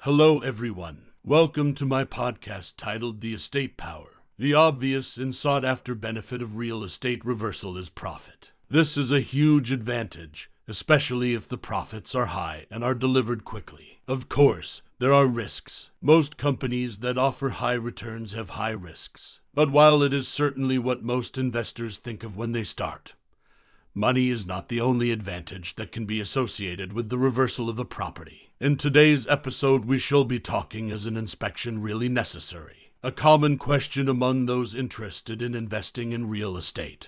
Hello, everyone. Welcome to my podcast titled The Estate Power. The obvious and sought-after benefit of real estate reversal is profit. This is a huge advantage, especially if the profits are high and are delivered quickly. Of course, there are risks. Most companies that offer high returns have high risks. But while it is certainly what most investors think of when they start, money is not the only advantage that can be associated with the reversal of a property. In today's episode, we shall be talking, is an inspection really necessary? A common question among those interested in investing in real estate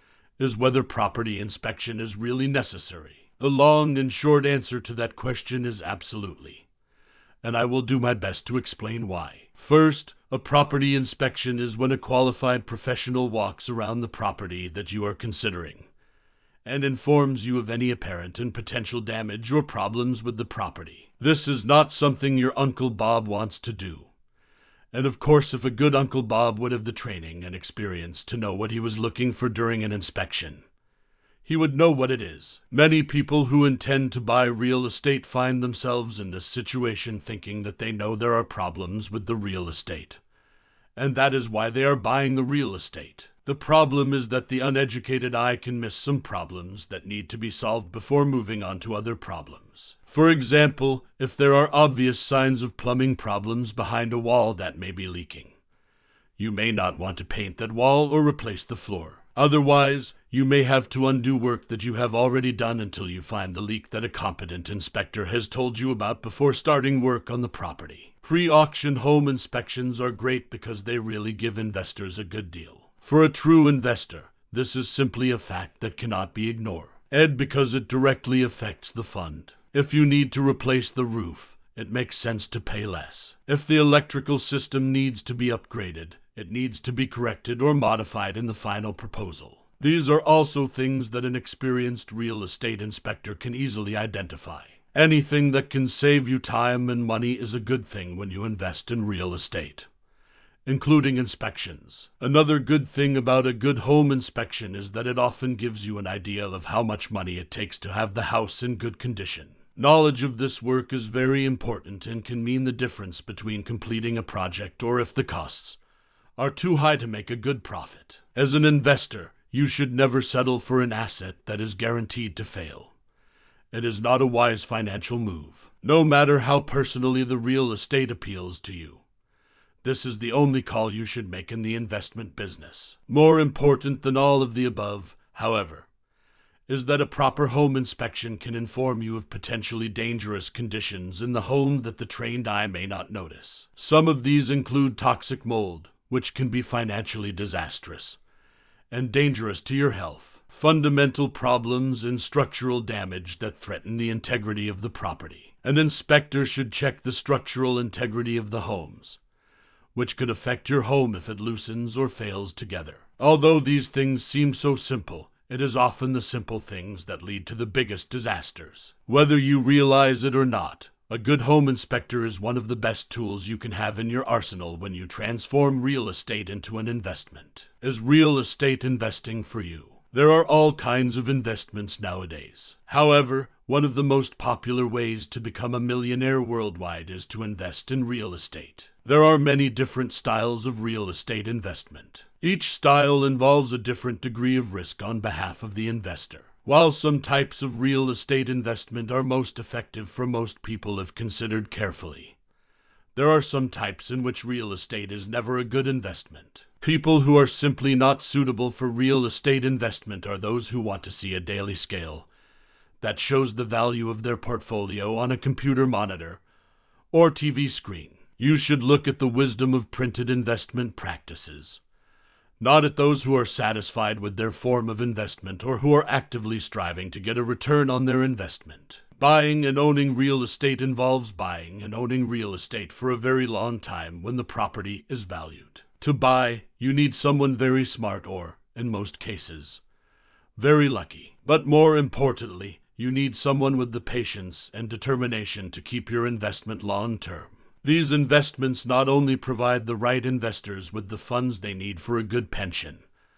is whether property inspection is really necessary. The long and short answer to that question is absolutely, and I will do my best to explain why. First, a property inspection is when a qualified professional walks around the property that you are considering and informs you of any apparent and potential damage or problems with the property. This is not something your Uncle Bob wants to do. And of course, if a good Uncle Bob would have the training and experience to know what he was looking for during an inspection, he would know what it is. Many people who intend to buy real estate find themselves in this situation thinking that they know there are problems with the real estate, and that is why they are buying the real estate. The problem is that the uneducated eye can miss some problems that need to be solved before moving on to other problems. For example, if there are obvious signs of plumbing problems behind a wall that may be leaking, you may not want to paint that wall or replace the floor. Otherwise, you may have to undo work that you have already done until you find the leak that a competent inspector has told you about before starting work on the property. Pre-auction home inspections are great because they really give investors a good deal. For a true investor, this is simply a fact that cannot be ignored, and because it directly affects the fund. If you need to replace the roof, it makes sense to pay less. If the electrical system needs to be upgraded, it needs to be corrected or modified in the final proposal. These are also things that an experienced real estate inspector can easily identify. Anything that can save you time and money is a good thing when you invest in real estate, including inspections. Another good thing about a good home inspection is that it often gives you an idea of how much money it takes to have the house in good condition. Knowledge of this work is very important and can mean the difference between completing a project or if the costs are too high to make a good profit. As an investor, you should never settle for an asset that is guaranteed to fail. It is not a wise financial move, no matter how personally the real estate appeals to you. This is the only call you should make in the investment business. More important than all of the above, however, is that a proper home inspection can inform you of potentially dangerous conditions in the home that the trained eye may not notice. Some of these include toxic mold, which can be financially disastrous and dangerous to your health, fundamental problems and structural damage that threaten the integrity of the property. An inspector should check the structural integrity of the homes, which could affect your home if it loosens or fails together. Although these things seem so simple, it is often the simple things that lead to the biggest disasters. Whether you realize it or not, a good home inspector is one of the best tools you can have in your arsenal when you transform real estate into an investment. Is real estate investing for you? There are all kinds of investments nowadays. However, one of the most popular ways to become a millionaire worldwide is to invest in real estate. There are many different styles of real estate investment. Each style involves a different degree of risk on behalf of the investor. While some types of real estate investment are most effective for most people if considered carefully, there are some types in which real estate is never a good investment. People who are simply not suitable for real estate investment are those who want to see a daily scale that shows the value of their portfolio on a computer monitor or TV screen. You should look at the wisdom of printed investment practices, not at those who are satisfied with their form of investment or who are actively striving to get a return on their investment. Buying and owning real estate involves buying and owning real estate for a very long time when the property is valued. To buy, you need someone very smart or, in most cases, very lucky. But more importantly, you need someone with the patience and determination to keep your investment long-term. These investments not only provide the right investors with the funds they need for a good pension,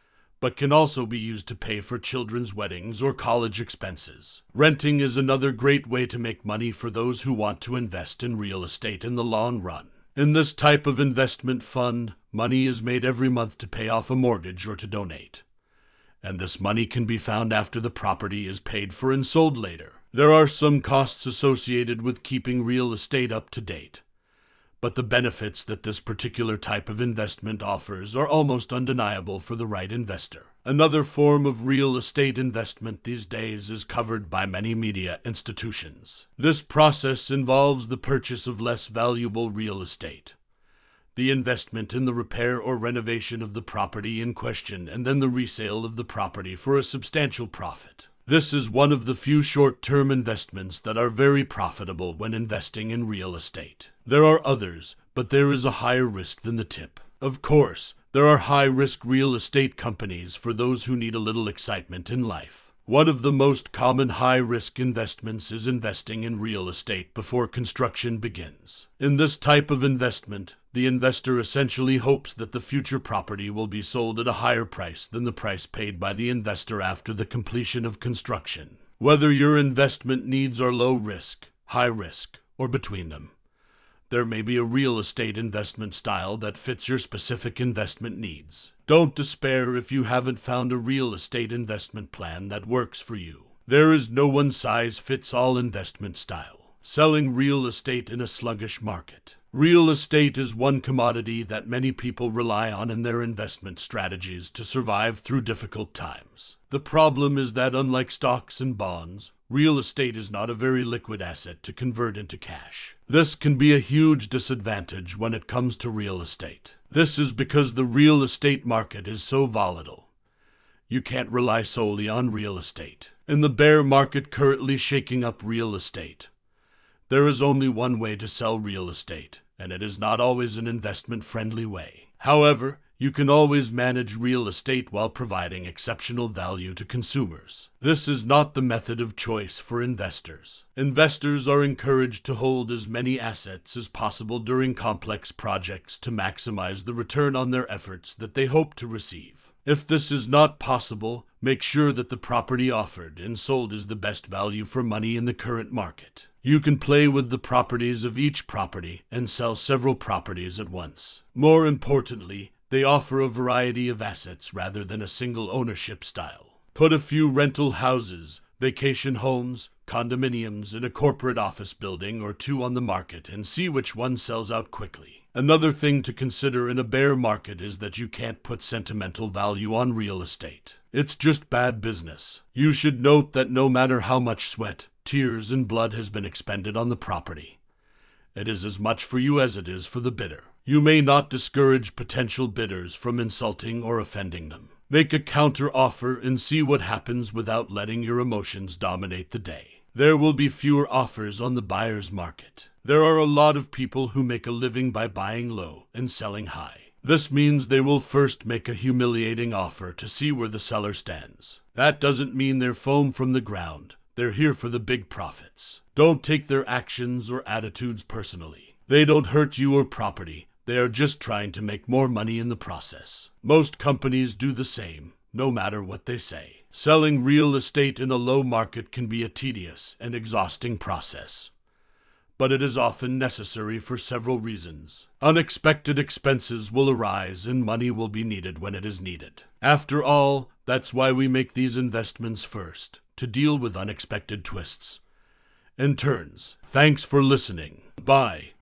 but can also be used to pay for children's weddings or college expenses. Renting is another great way to make money for those who want to invest in real estate in the long run. In this type of investment fund, money is made every month to pay off a mortgage or to donate. And this money can be found after the property is paid for and sold later. There are some costs associated with keeping real estate up to date, but the benefits that this particular type of investment offers are almost undeniable for the right investor. Another form of real estate investment these days is covered by many media institutions. This process involves the purchase of less valuable real estate, the investment in the repair or renovation of the property in question, and then the resale of the property for a substantial profit. This is one of the few short-term investments that are very profitable when investing in real estate. There are others, but there is a higher risk than the tip. Of course, there are high-risk real estate companies for those who need a little excitement in life. One of the most common high-risk investments is investing in real estate before construction begins. In this type of investment, the investor essentially hopes that the future property will be sold at a higher price than the price paid by the investor after the completion of construction. Whether your investment needs are low risk, high risk, or between them, there may be a real estate investment style that fits your specific investment needs. Don't despair if you haven't found a real estate investment plan that works for you. There is no one-size-fits-all investment style. Selling real estate in a sluggish market. Real estate is one commodity that many people rely on in their investment strategies to survive through difficult times. The problem is that unlike stocks and bonds, real estate is not a very liquid asset to convert into cash. This can be a huge disadvantage when it comes to real estate. This is because the real estate market is so volatile. You can't rely solely on real estate. In the bear market currently shaking up real estate, there is only one way to sell real estate, and it is not always an investment-friendly way. However, you can always manage real estate while providing exceptional value to consumers. This is not the method of choice for investors. Investors are encouraged to hold as many assets as possible during complex projects to maximize the return on their efforts that they hope to receive. If this is not possible, make sure that the property offered and sold is the best value for money in the current market. You can play with the properties of each property and sell several properties at once. More importantly, they offer a variety of assets rather than a single ownership style. Put a few rental houses, vacation homes, condominiums in a corporate office building or two on the market and see which one sells out quickly. Another thing to consider in a bear market is that you can't put sentimental value on real estate. It's just bad business. You should note that no matter how much sweat, tears, and blood has been expended on the property, it is as much for you as it is for the bidder. You may not discourage potential bidders from insulting or offending them. Make a counter offer and see what happens without letting your emotions dominate the day. There will be fewer offers on the buyer's market. There are a lot of people who make a living by buying low and selling high. This means they will first make a humiliating offer to see where the seller stands. That doesn't mean they're foam from the ground. They're here for the big profits. Don't take their actions or attitudes personally. They don't hurt you or property. They are just trying to make more money in the process. Most companies do the same, no matter what they say. Selling real estate in a low market can be a tedious and exhausting process, but it is often necessary for several reasons. Unexpected expenses will arise and money will be needed when it is needed. After all, that's why we make these investments first, to deal with unexpected twists and turns. Thanks for listening. Bye.